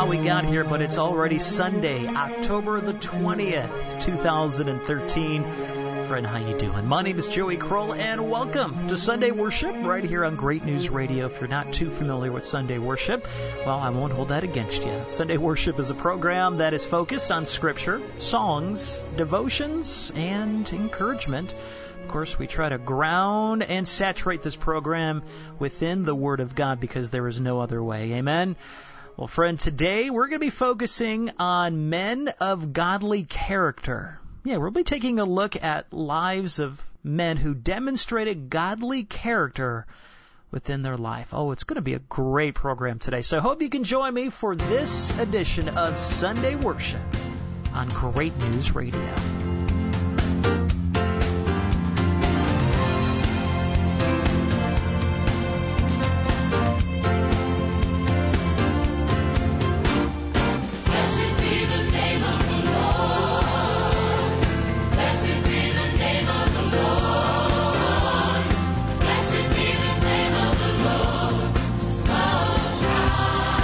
how we got here, but it's already Sunday, October the 20th, 2013. Friend, how you doing? My name is Joey Kroll, and welcome to Sunday Worship right here on Great News Radio. If you're not too familiar with Sunday Worship, well, I won't hold that against you. Sunday Worship is a program that is focused on Scripture, songs, devotions, and encouragement. Of course, we try to ground and saturate this program within the Word of God because there is no other way. Amen? Well, friend, today we're going to be focusing on men of godly character. Yeah, we'll be taking a look at lives of men who demonstrated godly character within their life. Oh, it's going to be a great program today. So I hope you can join me for this edition of Sunday Worship on Great News Radio.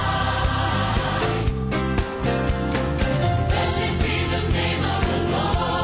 Lord.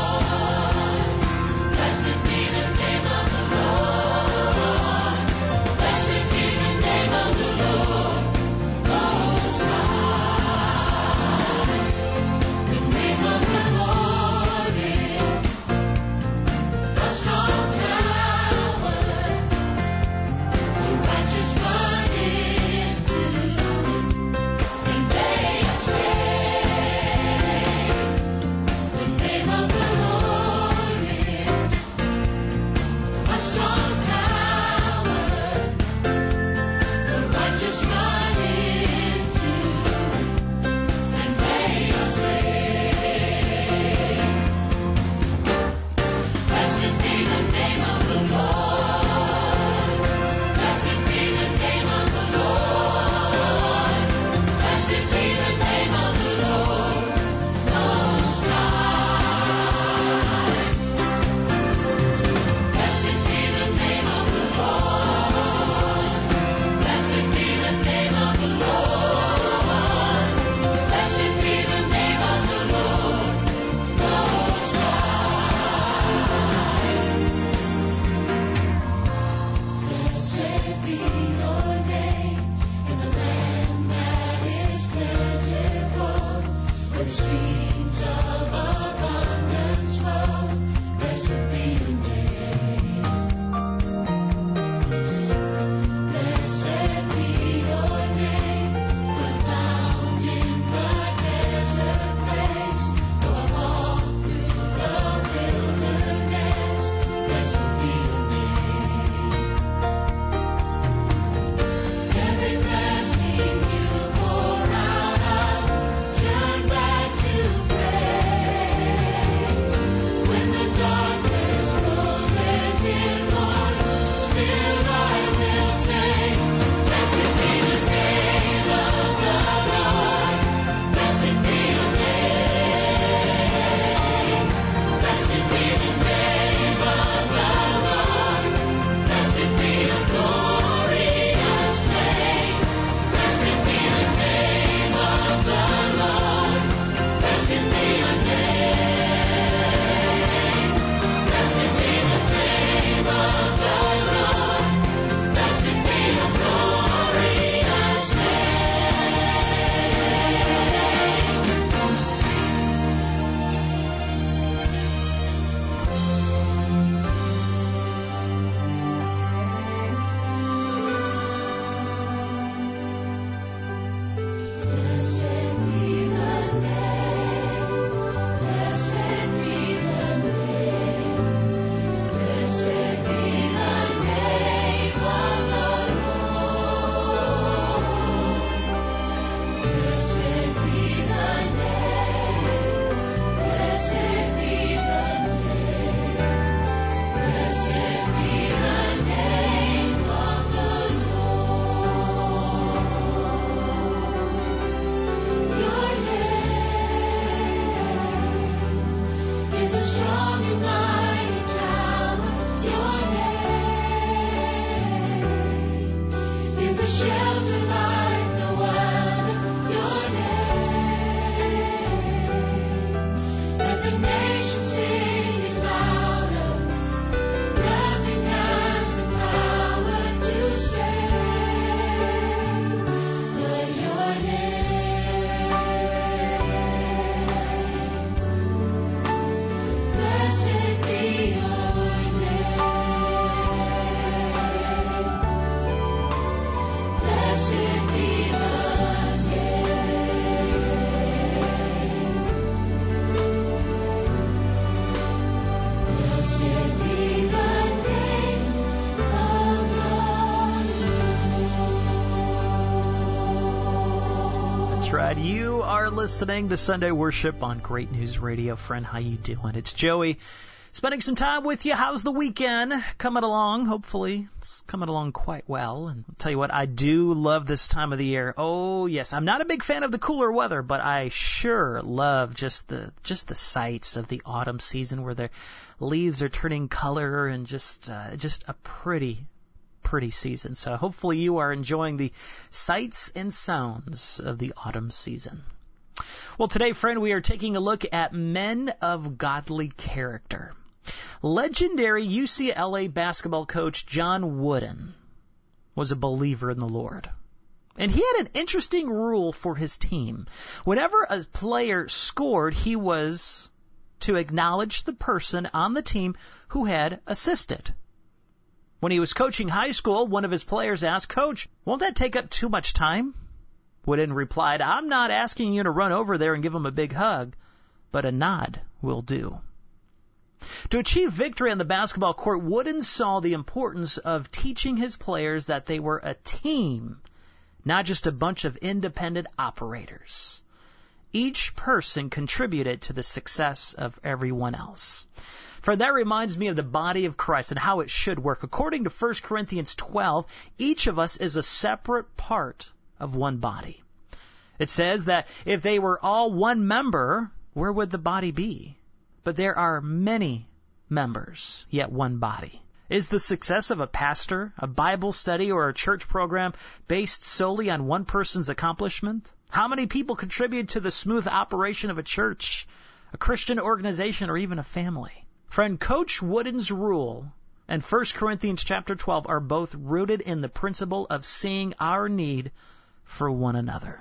right. You are listening to Sunday Worship on Great News Radio. Friend, how you doing? It's Joey. Spending some time with you. How's the weekend coming along? Hopefully it's coming along quite well. And I'll tell you what, I do love this time of the year. Oh, yes. I'm not a big fan of the cooler weather, but I sure love just the sights of the autumn season where the leaves are turning color and just a pretty season. So hopefully you are enjoying the sights and sounds of the autumn season. Well, today, friend, we are taking a look at men of godly character. Legendary UCLA basketball coach John Wooden was a believer in the Lord. And he had an interesting rule for his team. Whenever a player scored, he was to acknowledge the person on the team who had assisted. When he was coaching high school, one of his players asked, "Coach, won't that take up too much time?" Wooden replied, "I'm not asking you to run over there and give him a big hug, but a nod will do." To achieve victory on the basketball court, Wooden saw the importance of teaching his players that they were a team, not just a bunch of independent operators. Each person contributed to the success of everyone else. Friend, that reminds me of the body of Christ and how it should work. According to 1 Corinthians 12, each of us is a separate part of one body. It says that if they were all one member, where would the body be? But there are many members, yet one body. Is the success of a pastor, a Bible study, or a church program based solely on one person's accomplishment? How many people contribute to the smooth operation of a church, a Christian organization, or even a family? Friend, Coach Wooden's rule and 1 Corinthians chapter 12 are both rooted in the principle of seeing our need for one another.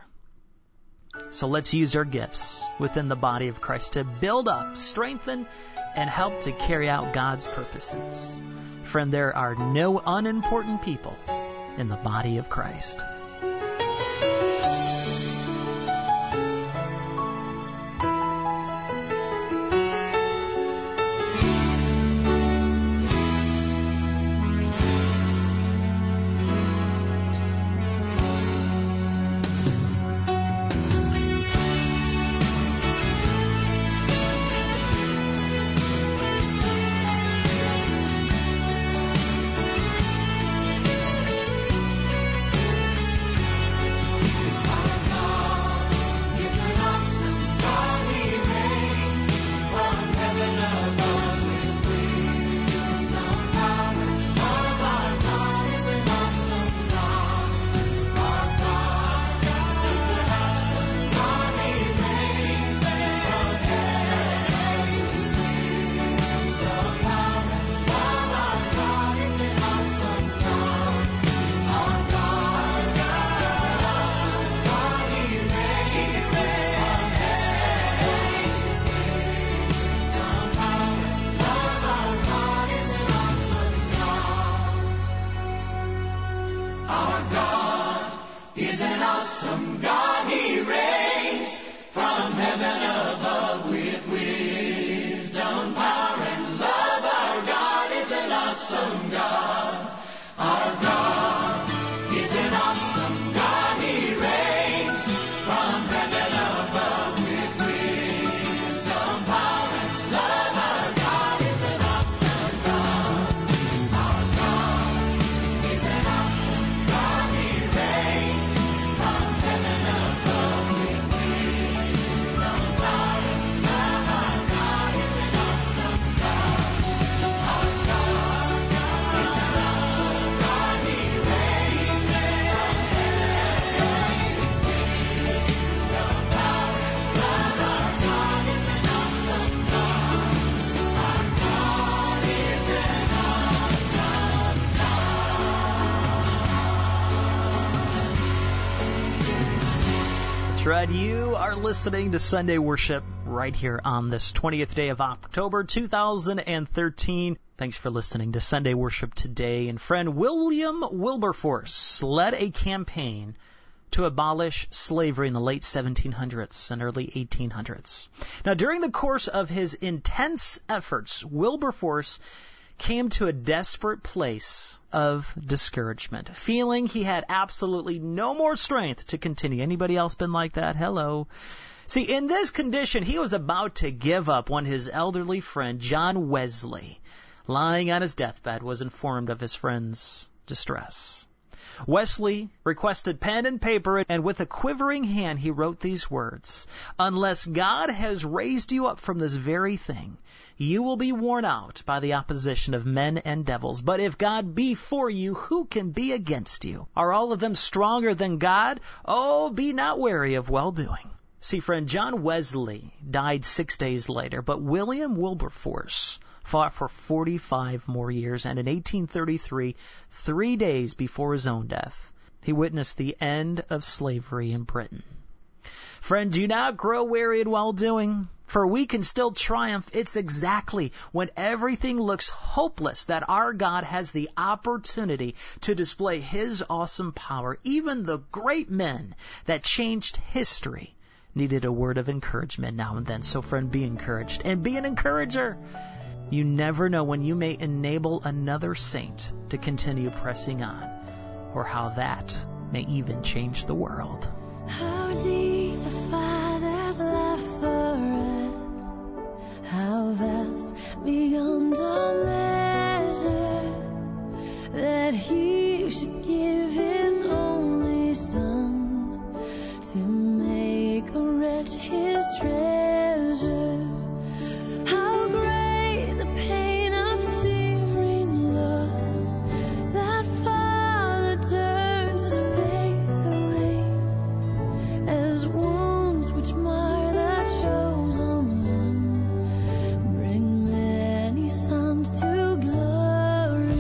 So let's use our gifts within the body of Christ to build up, strengthen, and help to carry out God's purposes. Friend, there are no unimportant people in the body of Christ. Right, you are listening to Sunday Worship right here on this 20th day of October 2013. Thanks for listening to Sunday Worship today. And friend, William Wilberforce led a campaign to abolish slavery in the late 1700s and early 1800s. Now, during the course of his intense efforts, Wilberforce came to a desperate place of discouragement, feeling he had absolutely no more strength to continue. Anybody else been like that? Hello. See, in this condition, he was about to give up when his elderly friend, John Wesley, lying on his deathbed, was informed of his friend's distress. Wesley requested pen and paper, and with a quivering hand he wrote these words, "Unless God has raised you up from this very thing, you will be worn out by the opposition of men and devils. But if God be for you, who can be against you? Are all of them stronger than God? Oh, be not weary of well-doing." See, friend, John Wesley died 6 days later, but William Wilberforce fought for 45 more years, and in 1833, 3 days before his own death, he witnessed the end of slavery in Britain. Friend, do not grow weary in well-doing, for we can still triumph. It's exactly when everything looks hopeless that our God has the opportunity to display His awesome power. Even the great men that changed history needed a word of encouragement now and then. So, friend, be encouraged and be an encourager. You never know when you may enable another saint to continue pressing on, or how that may even change the world. How deep the Father's love for us, how vast beyond all measure, that He should give His only Son to make a wretch His treasure. How great the pain of searing loss, that Father turns His face away, as wounds which mar that chosen one bring many sons to glory.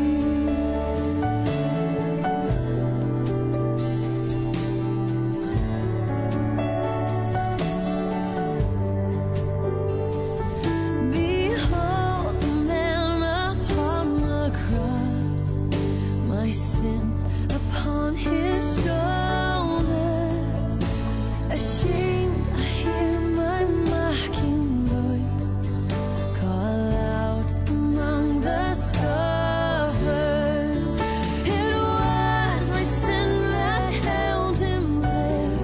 Behold the man upon the cross, my sin upon His shoulders. Ashamed, I hear my mocking voice call out among the scoffers. It was my sin that held Him there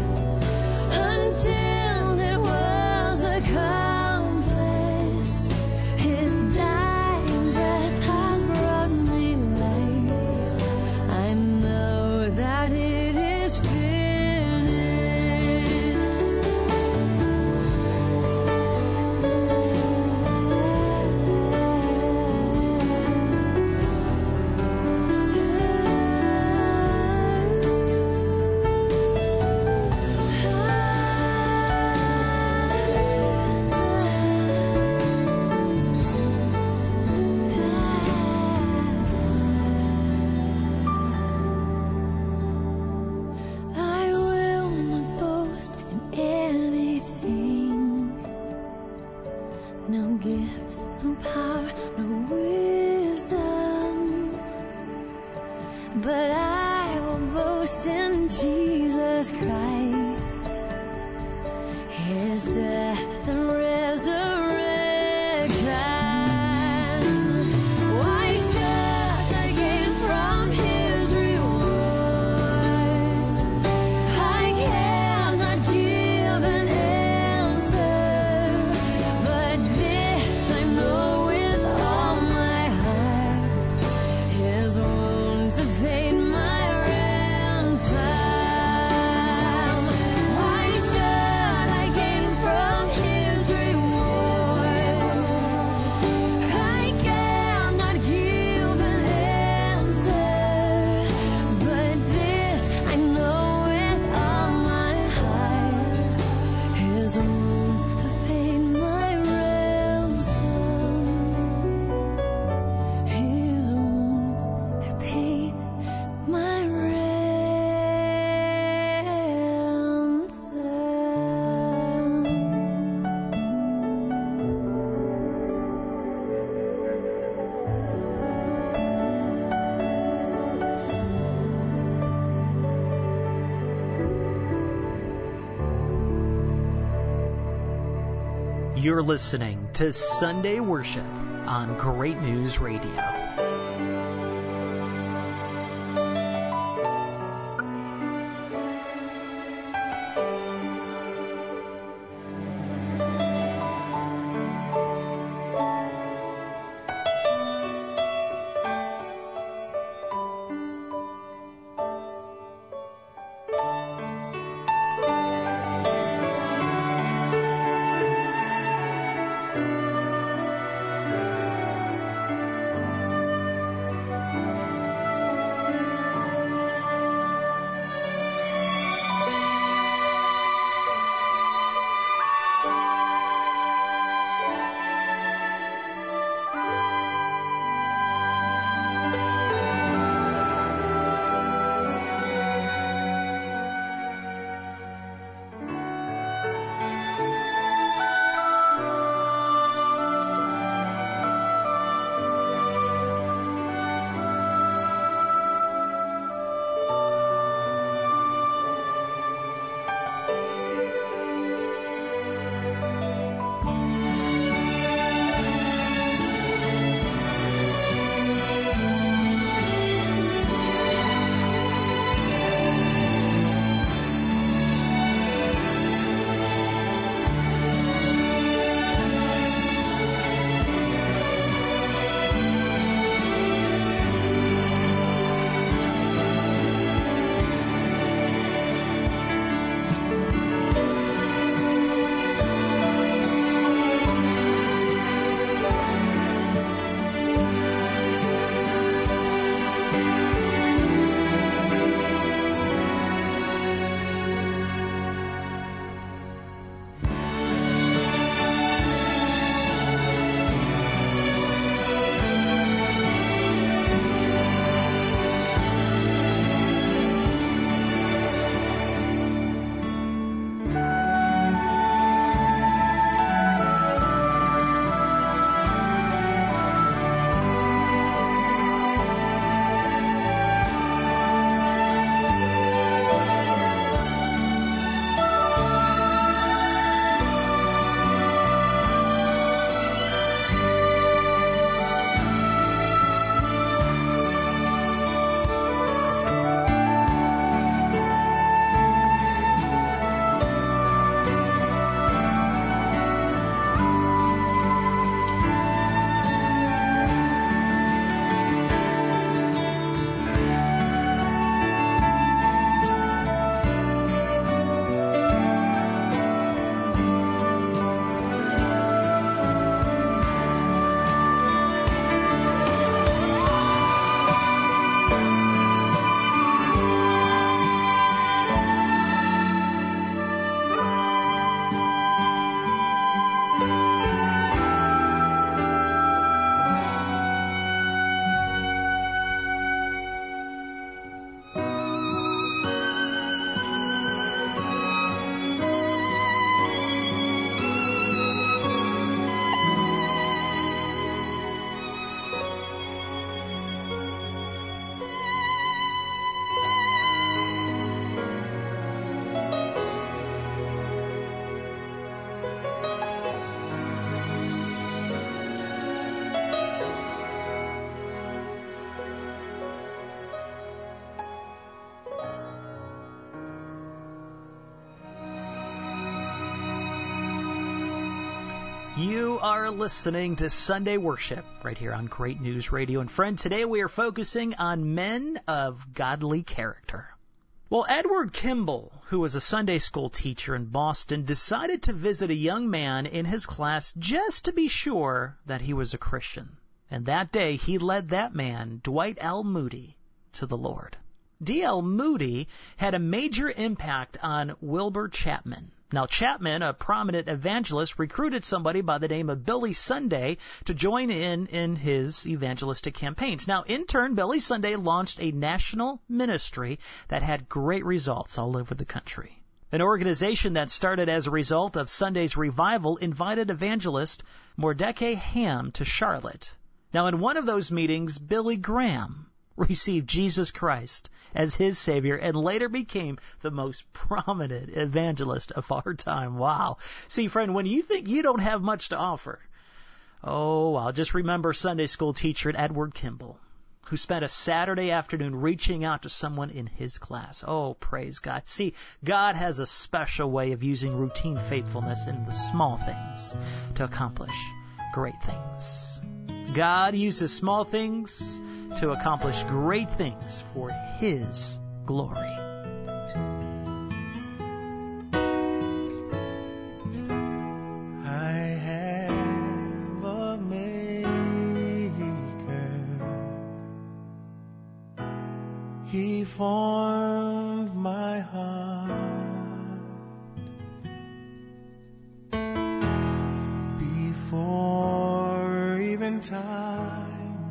until it was accomplished. His dying breath has brought me life. I know that it is finished. I will not boast in anything, no gifts, no power, no wisdom, but I will boast in Jesus Christ, His death and resurrection. Why should I gain from His reward? I cannot give an answer, but this I know with all my heart: His wounds have paid my ransom. You're listening to Sunday Worship on Great News Radio. You are listening to Sunday Worship right here on Great News Radio. And friend, today we are focusing on men of godly character. Well, Edward Kimball, who was a Sunday school teacher in Boston, decided to visit a young man in his class just to be sure that he was a Christian. And that day he led that man, Dwight L. Moody, to the Lord. D.L. Moody had a major impact on Wilbur Chapman. Now, Chapman, a prominent evangelist, recruited somebody by the name of Billy Sunday to join in his evangelistic campaigns. Now, in turn, Billy Sunday launched a national ministry that had great results all over the country. An organization that started as a result of Sunday's revival invited evangelist Mordecai Ham to Charlotte. Now, in one of those meetings, Billy Graham received Jesus Christ as his Savior and later became the most prominent evangelist of our time. Wow. See, friend, when you think you don't have much to offer, I'll just remember Sunday school teacher Edward Kimball, who spent a Saturday afternoon reaching out to someone in his class. Oh, praise God. See, God has a special way of using routine faithfulness in the small things to accomplish great things. God uses small things to accomplish great things for his glory. I have a maker. He formed my heart before even time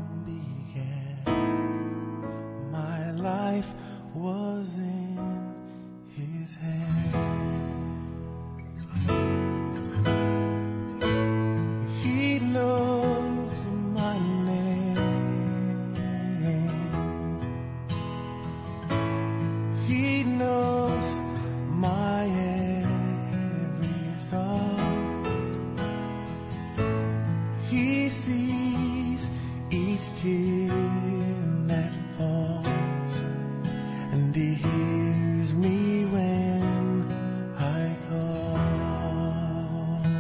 life was in his hand. He knows my name. He knows my every thought. He sees each tear that falls. And he hears me when I call.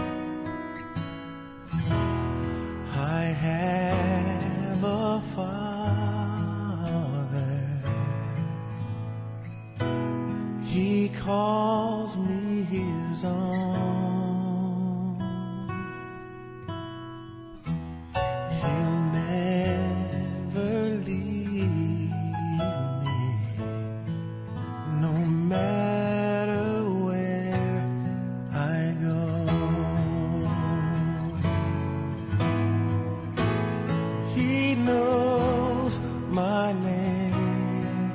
I have a Father. He calls me his own. He'll never leave, no matter where I go. He knows my name.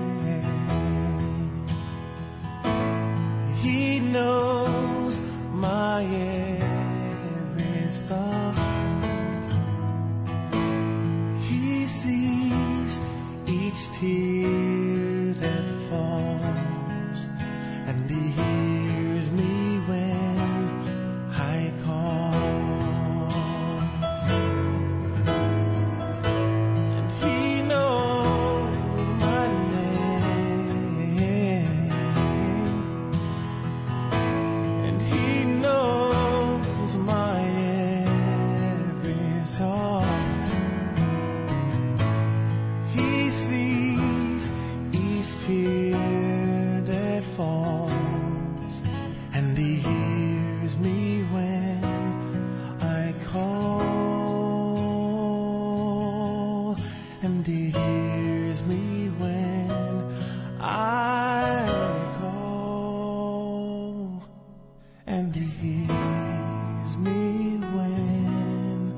He knows my every thought. He sees each tear that falls, and he hears me when I call. And he knows my name, and he knows my every thought. He sees each tear that falls, and he hears me when I call, and he hears me when I call, and he hears me when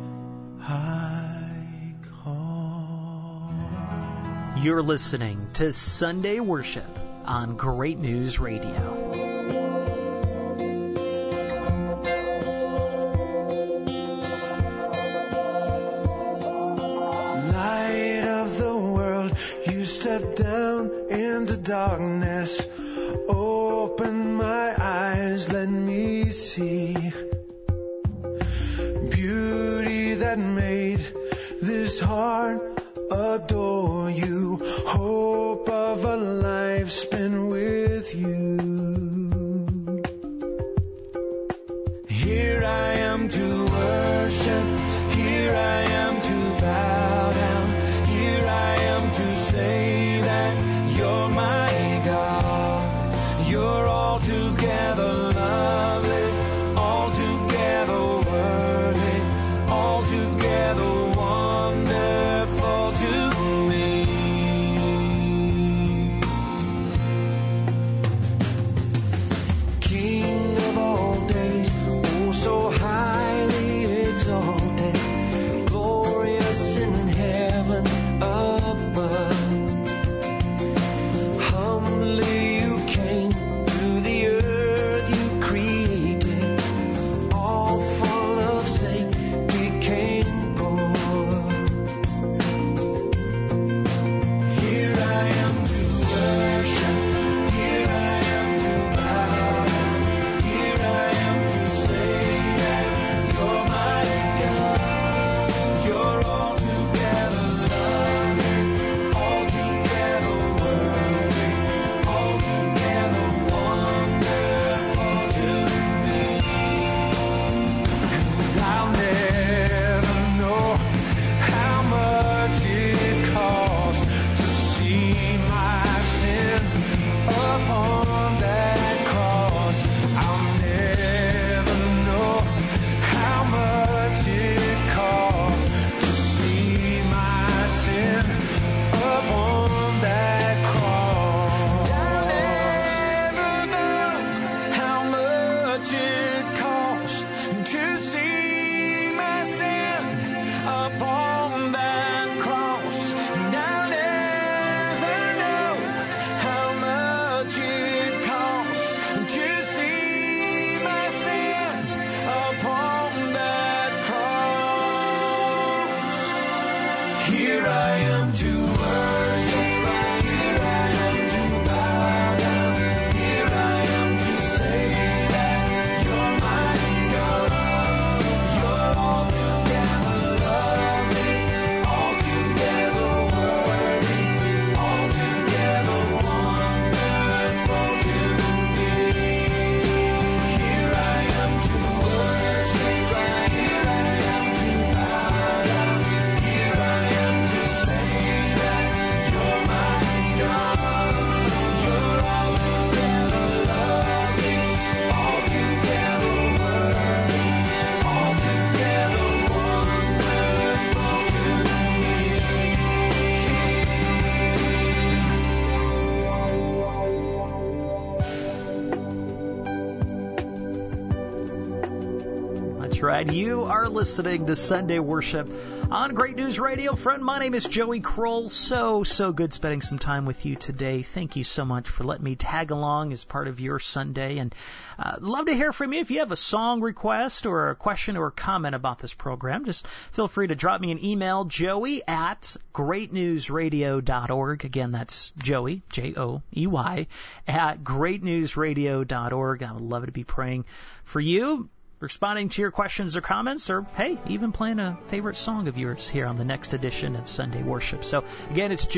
I call. You're listening to Sunday Worship on Great News Radio. Light of the world, you step down into darkness. Open my eyes, let me see beauty that made this heart adore you. Hope of a life spent with you. Here I am to worship. Here I am to bow down. Here I am to say that you're my God. You're altogether lovely, altogether worthy, altogether wonderful to me. King of all days, oh so highly exalted. Here I am to worship. Here I am to bow down. Here I am to say that you're my God. You're altogether lovely, altogether worthy, altogether wonderful to me. Here I am to worship. Here I am to bow down. Here I am to say that you're my God. You're altogether lovely, altogether worthy, altogether wonderful to That's right. You are listening to Sunday Worship on Great News Radio. Friend, my name is Joey Kroll. So good spending some time with you today. Thank you so much for letting me tag along as part of your Sunday. And love to hear from you. If you have a song request or a question or a comment about this program, just feel free to drop me an email, joey@greatnewsradio.org. Again, that's Joey, Joey, @greatnewsradio.org. I would love to be praying for you, responding to your questions or comments, or, hey, even playing a favorite song of yours here on the next edition of Sunday Worship. So, again, it's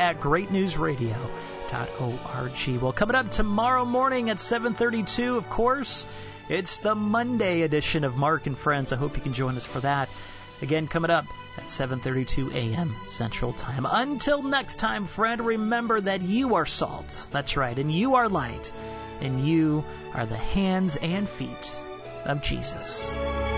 joey@greatnewsradio.org. Well, coming up tomorrow morning at 7:32, of course, it's the Monday edition of Mark and Friends. I hope you can join us for that. Again, coming up at 7:32 a.m. Central Time. Until next time, friend, remember that you are salt. That's right, and you are light, and you are the hands and feet of Jesus.